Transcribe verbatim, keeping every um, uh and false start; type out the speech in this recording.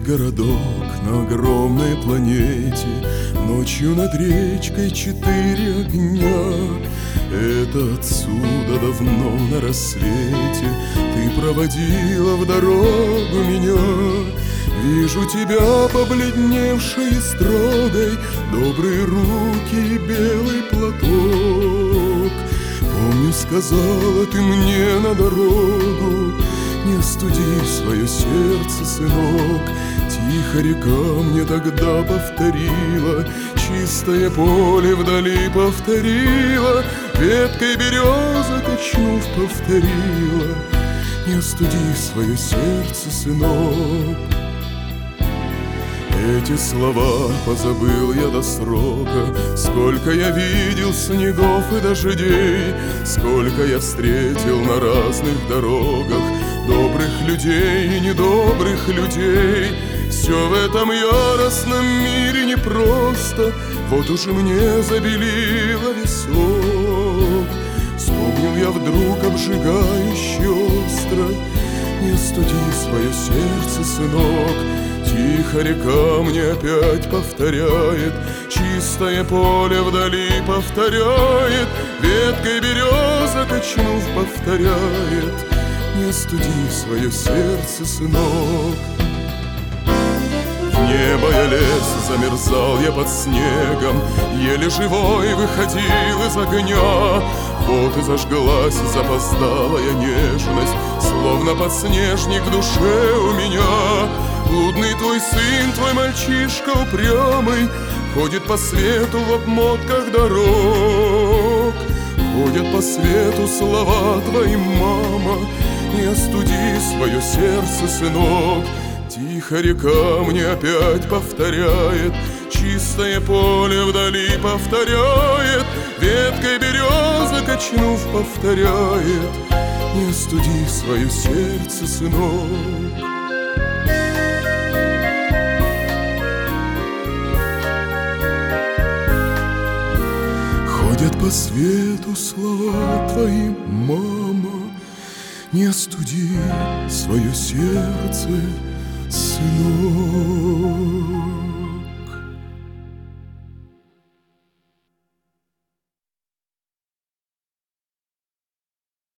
городок на огромной планете, ночью над речкой четыре огня. Это отсюда давно на рассвете ты проводила в дорогу меня. Вижу тебя побледневшей и строгой, добрые руки и белый платок. Помню, сказала ты мне на дорогу: не остуди свое сердце, сынок. Тихо река мне тогда повторила, чистое поле вдали повторила, веткой береза качнув повторила: не остуди свое сердце, сынок. Эти слова позабыл я до срока. Сколько я видел снегов и дождей, сколько я встретил на разных дорогах добрых людей и недобрых людей. Все в этом яростном мире непросто, вот уж и мне забелило висок. Вспомнил я вдруг обжигающе остро: не остуди свое сердце, сынок. Тихо река мне опять повторяет, чистое поле вдали повторяет, веткой береза качнув повторяет: не остуди свое сердце, сынок. В небо я лез, замерзал я под снегом, еле живой выходил из огня. Вот и зажглась запоздалая нежность, словно подснежник в душе у меня. Блудный твой сын, твой мальчишка упрямый, ходит по свету в обмотках дорог. Ходят по свету слова твои, мама: не остуди свое сердце, сынок. Тихо река мне опять повторяет, чистое поле вдали повторяет, веткой береза качнув повторяет: не остуди свое сердце, сынок. Ходят по свету слова твои, мама: не остуди свое сердце, сынок.